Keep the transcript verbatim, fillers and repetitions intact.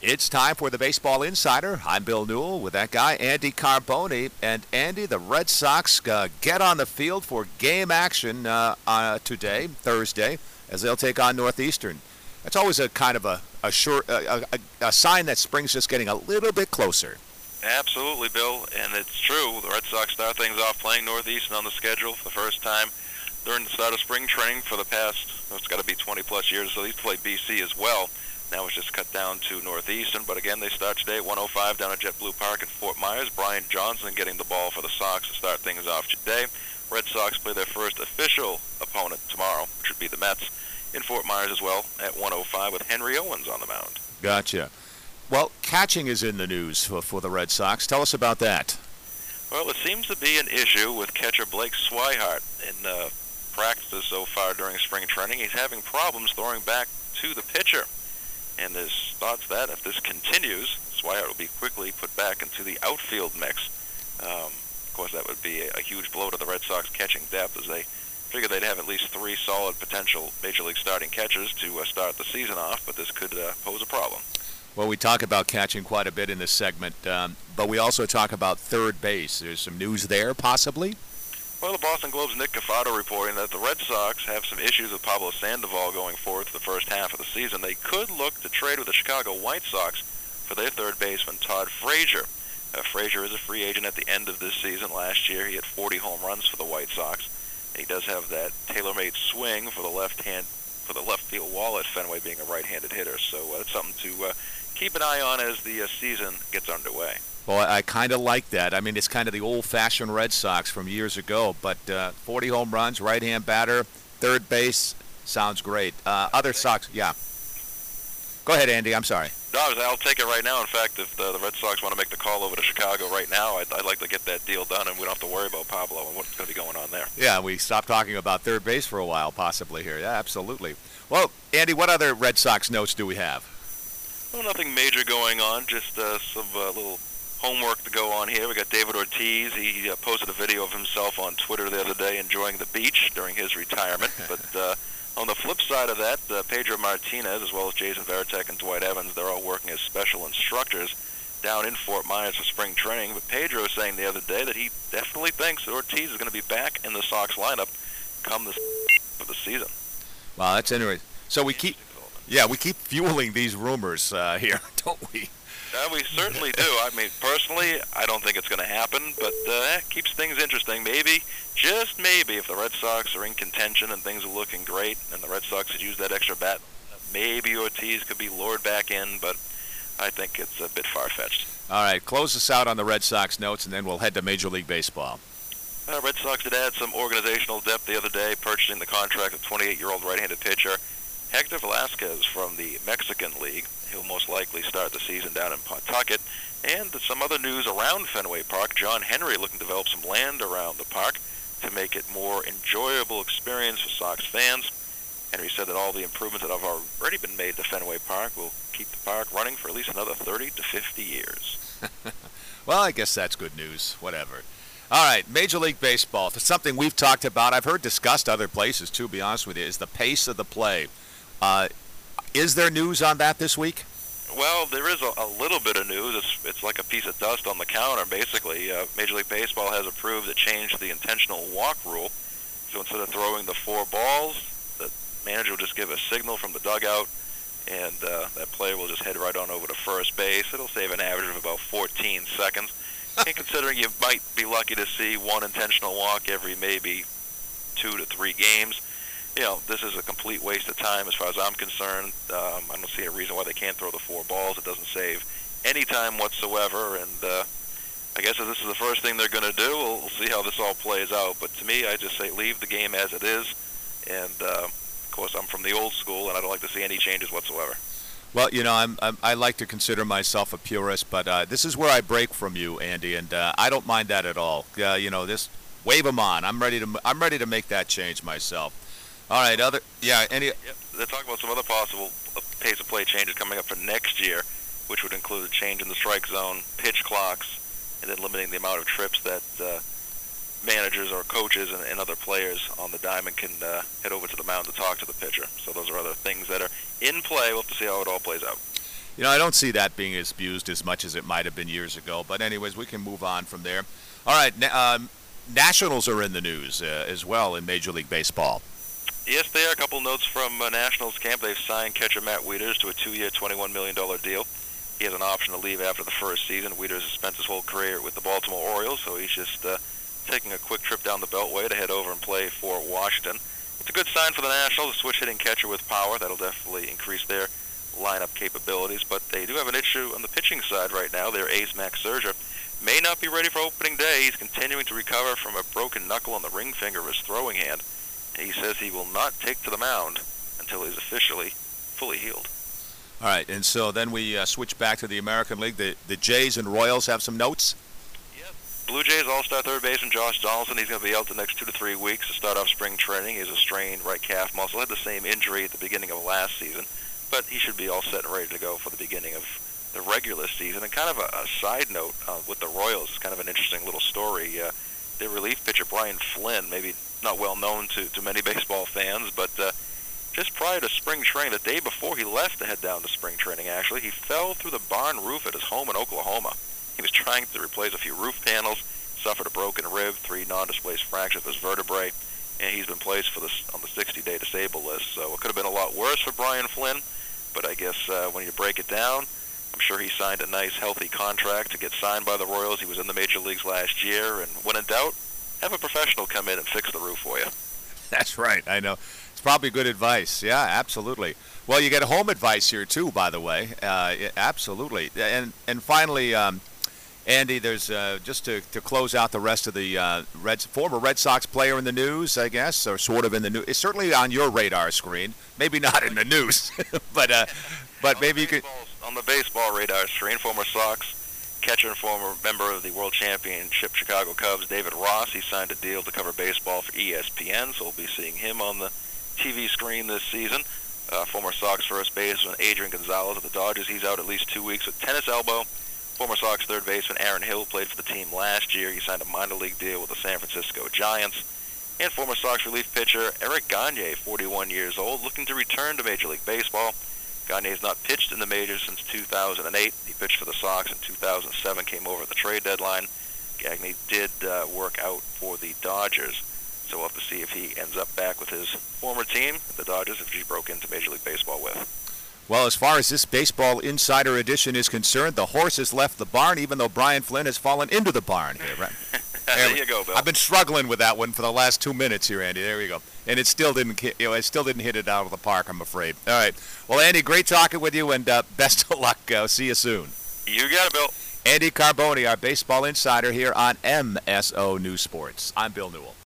It's time for the Baseball Insider. I'm Bill Newell with that guy, Andy Carboni. And Andy, the Red Sox uh, get on the field for game action uh, uh, today, Thursday, as they'll take on Northeastern. That's always a kind of a, a, short, a, a, a sign that spring's just getting a little bit closer. Absolutely, Bill, and it's true. The Red Sox start things off playing Northeastern on the schedule for the first time during the start of spring training for the past, well, it's got to be twenty-plus years, so they used to play B C as well. Now it's just cut down to Northeastern, but again, they start today at one oh five down at JetBlue Park in Fort Myers. Brian Johnson getting the ball for the Sox to start things off today. Red Sox play their first official opponent tomorrow, which would be the Mets, in Fort Myers as well at one oh five with Henry Owens on the mound. Gotcha. Well, catching is in the news for, for the Red Sox. Tell us about that. Well, it seems to be an issue with catcher Blake Swihart in uh, practices so far during spring training. He's having problems throwing back to the pitcher. And there's thoughts that if this continues, Swihart will be quickly put back into the outfield mix. Um, of course, that would be a, a huge blow to the Red Sox catching depth, as they figure they'd have at least three solid potential Major League starting catchers to uh, start the season off, but this could uh, pose a problem. Well, we talk about catching quite a bit in this segment, um, but we also talk about third base. There's some news there, possibly? Well, the Boston Globe's Nick Cafato reporting that the Red Sox have some issues with Pablo Sandoval going forward for the first half of the season. They could look to trade with the Chicago White Sox for their third baseman, Todd Frazier. Uh, Frazier is a free agent at the end of this season. Last year, he had forty home runs for the White Sox. He does have that tailor-made swing for the left hand, for the left field wall at Fenway, being a right-handed hitter. So uh, it's something to uh, keep an eye on as the uh, season gets underway. Well, I kind of like that. I mean, it's kind of the old-fashioned Red Sox from years ago, but uh, forty home runs, right-hand batter, third base, sounds great. Uh, other Sox, yeah. Go ahead, Andy. I'm sorry. No, I'll take it right now. In fact, if the, the Red Sox want to make the call over to Chicago right now, I'd, I'd like to get that deal done, and we don't have to worry about Pablo and what's going to be going on there. Yeah, we stopped talking about third base for a while, possibly here. Yeah, absolutely. Well, Andy, what other Red Sox notes do we have? Well, nothing major going on, just uh, some uh, little homework to go on here. We got David Ortiz. He uh, posted a video of himself on Twitter the other day enjoying the beach during his retirement. But uh, on the flip side of that, uh, Pedro Martinez, as well as Jason Varitek and Dwight Evans, they're all working as special instructors down in Fort Myers for spring training. But Pedro was saying the other day that he definitely thinks that Ortiz is going to be back in the Sox lineup come the of the season. Wow, that's interesting. So we keep, yeah, we keep fueling these rumors uh, here, don't we? Uh, we certainly do. I mean, personally, I don't think it's going to happen, but uh, it keeps things interesting. Maybe, just maybe, if the Red Sox are in contention and things are looking great and the Red Sox could use that extra bat, maybe Ortiz could be lured back in, but I think it's a bit far-fetched. All right, close us out on the Red Sox notes, and then we'll head to Major League Baseball. Uh, Red Sox did add some organizational depth the other day, purchasing the contract of twenty-eight-year-old right-handed pitcher Hector Velasquez from the Mexican League. He'll most likely start the season down in Pawtucket. And some other news around Fenway Park. John Henry looking to develop some land around the park to make it more enjoyable experience for Sox fans. Henry said that all the improvements that have already been made to Fenway Park will keep the park running for at least another thirty to fifty years. Well, I guess that's good news. Whatever. All right, Major League Baseball. It's something we've talked about. I've heard discussed other places, too, to be honest with you, is the pace of the play. Uh, is there news on that this week? Well, there is a, a little bit of news. It's, it's like a piece of dust on the counter, basically. Uh, Major League Baseball has approved a change to the intentional walk rule. So instead of throwing the four balls, the manager will just give a signal from the dugout, and uh, that player will just head right on over to first base. It'll save an average of about fourteen seconds. And considering you might be lucky to see one intentional walk every maybe two to three games, you know, this is a complete waste of time as far as I'm concerned. Um, I don't see a reason why they can't throw the four balls. It doesn't save any time whatsoever. And uh, I guess if this is the first thing they're going to do, we'll, we'll see how this all plays out. But to me, I just say leave the game as it is. And, uh, of course, I'm from the old school, and I don't like to see any changes whatsoever. Well, you know, I'm, I'm, I like to consider myself a purist, but uh, this is where I break from you, Andy, and uh, I don't mind that at all. Uh, you know, this wave them on. I'm ready to I'm ready to make that change myself. All right, other yeah, any. Yep. They're talking about some other possible pace of play changes coming up for next year, which would include a change in the strike zone, pitch clocks, and then limiting the amount of trips that uh, managers or coaches and, and other players on the diamond can uh, head over to the mound to talk to the pitcher. So those are other things that are in play. We'll have to see how it all plays out. You know, I don't see that being as abused as much as it might have been years ago. But anyways, we can move on from there. All right, na- um, Nationals are in the news uh, as well in Major League Baseball. Yes, they are. A couple notes from uh, Nationals camp. They've signed catcher Matt Wieters to a two-year, twenty-one million dollars deal. He has an option to leave after the first season. Wieters has spent his whole career with the Baltimore Orioles, so he's just uh, taking a quick trip down the Beltway to head over and play for Washington. It's a good sign for the Nationals, a switch-hitting catcher with power. That'll definitely increase their lineup capabilities, but they do have an issue on the pitching side right now. Their ace, Max Scherzer, may not be ready for opening day. He's continuing to recover from a broken knuckle on the ring finger of his throwing hand. He says he will not take to the mound until he's officially fully healed. All right, and so then we uh, switch back to the American League. The the Jays and Royals have some notes. Yes. Blue Jays All-Star third baseman Josh Donaldson, he's going to be out the next two to three weeks to start off spring training. He has a strained right calf muscle. He had the same injury at the beginning of last season, but he should be all set and ready to go for the beginning of the regular season. And kind of a, a side note uh, with the Royals, it's kind of an interesting little story. Uh, their relief pitcher Brian Flynn, maybe not well known to, to many baseball fans, but uh, just prior to spring training, the day before he left to head down to spring training, actually, he fell through the barn roof at his home in Oklahoma. He was trying to replace a few roof panels, suffered a broken rib, three non-displaced fractures of his vertebrae, and he's been placed for this on the sixty-day disabled list. So it could have been a lot worse for Brian Flynn, but I guess uh, when you break it down, I'm sure he signed a nice, healthy contract to get signed by the Royals. He was in the major leagues last year, and when in doubt, have a professional come in and fix the roof for you. That's right. I know. It's probably good advice. Yeah, absolutely. Well, you get home advice here, too, by the way. Uh, yeah, absolutely. And and finally, um, Andy, there's uh, just to, to close out the rest of the uh, Reds, former Red Sox player in the news, I guess, or sort of in the news. It's certainly on your radar screen. Maybe not in the news, but uh, but maybe you could. On the baseball radar screen, former Sox catcher and former member of the World Championship Chicago Cubs, David Ross, he signed a deal to cover baseball for E S P N, so we'll be seeing him on the T V screen this season. Uh, former Sox first baseman Adrian Gonzalez of the Dodgers, he's out at least two weeks with tennis elbow. Former Sox third baseman Aaron Hill played for the team last year. He signed a minor league deal with the San Francisco Giants. And former Sox relief pitcher Eric Gagne, forty-one years old, looking to return to Major League Baseball. Gagne has not pitched in the majors since two thousand eight. He pitched for the Sox in two thousand seven, came over at the trade deadline. Gagne did uh, work out for the Dodgers, so we'll have to see if he ends up back with his former team, the Dodgers, if he broke into Major League Baseball with. Well, as far as this Baseball Insider edition is concerned, the horse has left the barn, even though Brian Flynn has fallen into the barn here, right? There, there you go, Bill. I've been struggling with that one for the last two minutes here, Andy. There we go. And it still didn't, you know, it still didn't hit it out of the park, I'm afraid. All right. Well, Andy, great talking with you, and uh, best of luck. Uh, see you soon. You got it, Bill. Andy Carboni, our Baseball Insider here on M S O News Sports. I'm Bill Newell.